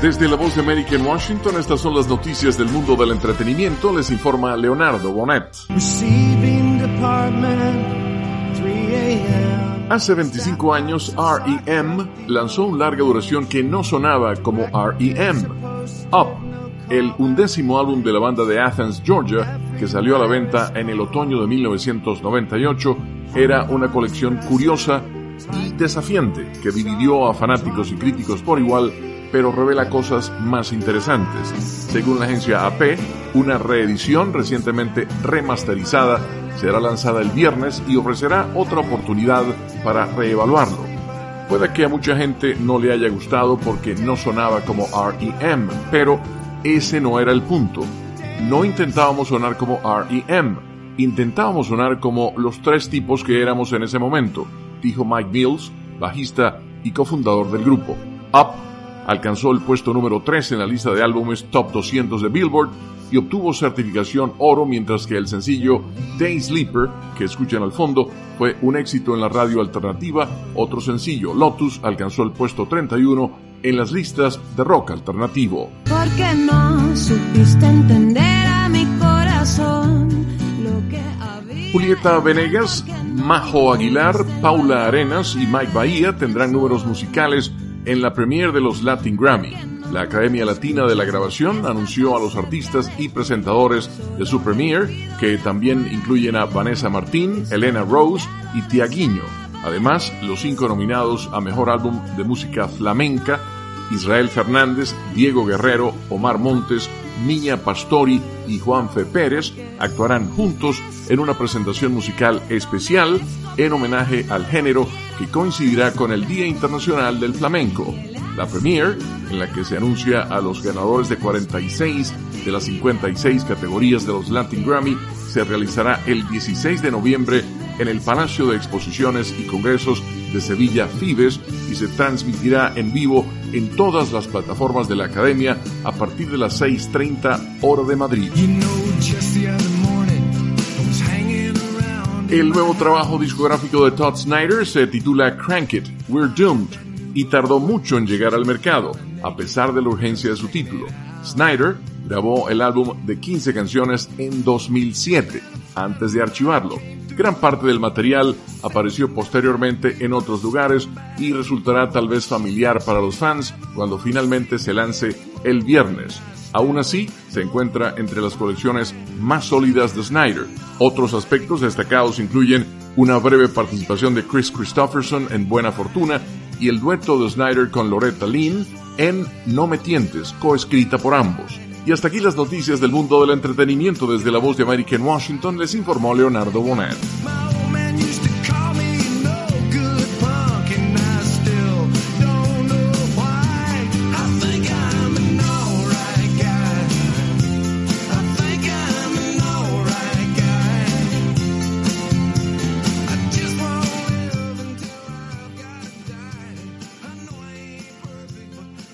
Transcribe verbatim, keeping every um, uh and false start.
Desde la Voz de América en Washington, estas son las noticias del mundo del entretenimiento. Les informa Leonardo Bonet. Hace veinticinco años, R E M lanzó un larga duración que no sonaba como R E M, Up, el undécimo álbum de la banda de Athens, Georgia, que salió a la venta en el otoño de mil novecientos noventa y ocho, era una colección curiosa y desafiante que dividió a fanáticos y críticos por igual, pero revela cosas más interesantes. Según la agencia A P, una reedición recientemente remasterizada será lanzada el viernes y ofrecerá otra oportunidad para reevaluarlo. Puede que a mucha gente no le haya gustado porque no sonaba como R E M, pero ese no era el punto. No intentábamos sonar como R E M, intentábamos sonar como los tres tipos que éramos en ese momento, dijo Mike Mills, bajista y cofundador del grupo. Up alcanzó el puesto número tres en la lista de álbumes Top doscientos de Billboard y obtuvo certificación oro, mientras que el sencillo Day Sleeper, que escuchan al fondo, fue un éxito en la radio alternativa. Otro sencillo, Lotus, alcanzó el puesto treinta y uno en las listas de rock alternativo. Porque no supiste entender a mi corazón lo que había... Julieta Venegas, Majo Aguilar, Paula Arenas y Mike Bahía tendrán números musicales en la premiere de los Latin Grammy. La Academia Latina de la Grabación anunció a los artistas y presentadores de su premiere, que también incluyen a Vanessa Martín, Elena Rose y Tiaguinho. Además, los cinco nominados a Mejor Álbum de Música Flamenca, Israel Fernández, Diego Guerrero, Omar Montes, Miña Pastori y Juanfe Pérez, actuarán juntos en una presentación musical especial en homenaje al género que coincidirá con el Día Internacional del Flamenco. La premiere, en la que se anuncia a los ganadores de cuarenta y seis de las cincuenta y seis categorías de los Latin Grammy, se realizará el dieciséis de noviembre en el Palacio de Exposiciones y Congresos de Sevilla Fibes y se transmitirá en vivo en todas las plataformas de la Academia a partir de las seis treinta hora de Madrid. El nuevo trabajo discográfico de Todd Snider se titula Crank It, We're Doomed, y tardó mucho en llegar al mercado, a pesar de la urgencia de su título. Snider grabó el álbum de quince canciones en dos mil siete, antes de archivarlo. Gran parte del material apareció posteriormente en otros lugares y resultará tal vez familiar para los fans cuando finalmente se lance el viernes. Aún así, se encuentra entre las colecciones más sólidas de Snider. Otros aspectos destacados incluyen una breve participación de Chris Christopherson en Buena Fortuna y el dueto de Snider con Loretta Lynn en No Me Tientes, coescrita por ambos. Y hasta aquí las noticias del mundo del entretenimiento. Desde la Voz de América en Washington les informó Leonardo Bonet.